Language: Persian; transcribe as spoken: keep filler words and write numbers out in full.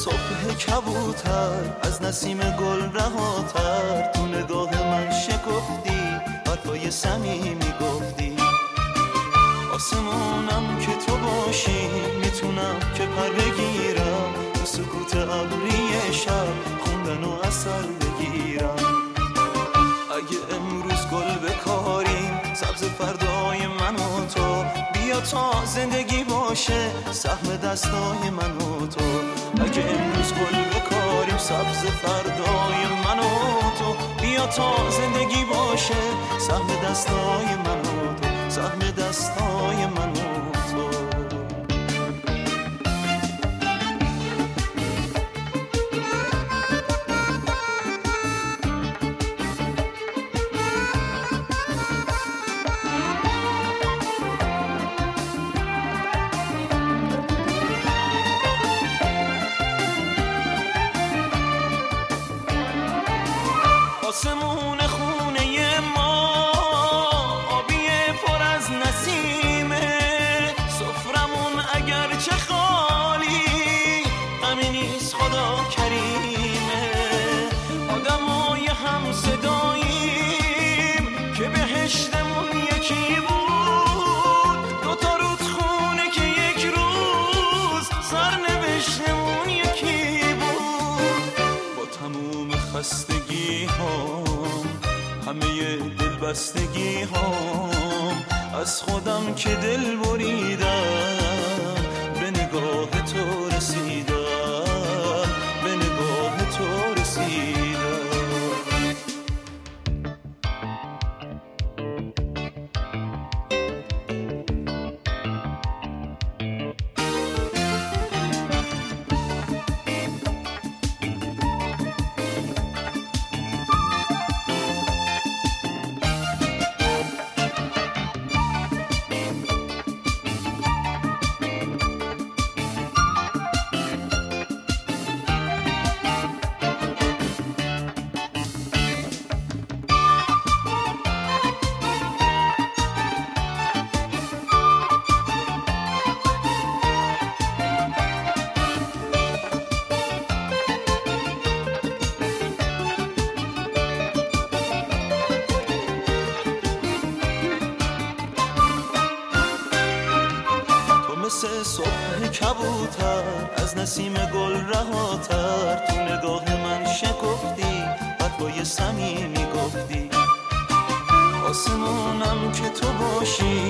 صبح کبوتر از نسیم گل رهاتر، تو نگاه من شکفتی حرفای صمیمی گفتی. آسمونم که تو باشی میتونم که پر بگیرم، تو سکوت ابری شب خوندن و اثر بگیرم. اگه امروز گل بکاریم سبز فردای من و تو، بیا تا زندگی باشه سهم دستای من و تو. اگه امروز گل بکاریم سبز فردای من و تو، بیا تا زندگی باشه سهم دستای من و تو، سهم دستای من و تو. آسمون خونه ما آبیه پر از نسیمه، سفرمون اگر چه خالی غمی نیست خدا کریمه. آدمای هم صداییم که بهشتمون یکی بود، دوتا رودخونه که یک روز سرنوشتمون یکی بود. با تموم خستگی هام همه دلبستگی هام، از خودم که دل بریدم به نگاه تو رسیدم، به نگاه تو رسیدم. مثل صبح کبوتر از نسیم گل رهاتر، تو نگاه من شکفتی حرفای صمیمی گفتی. آسمونم که تو باشی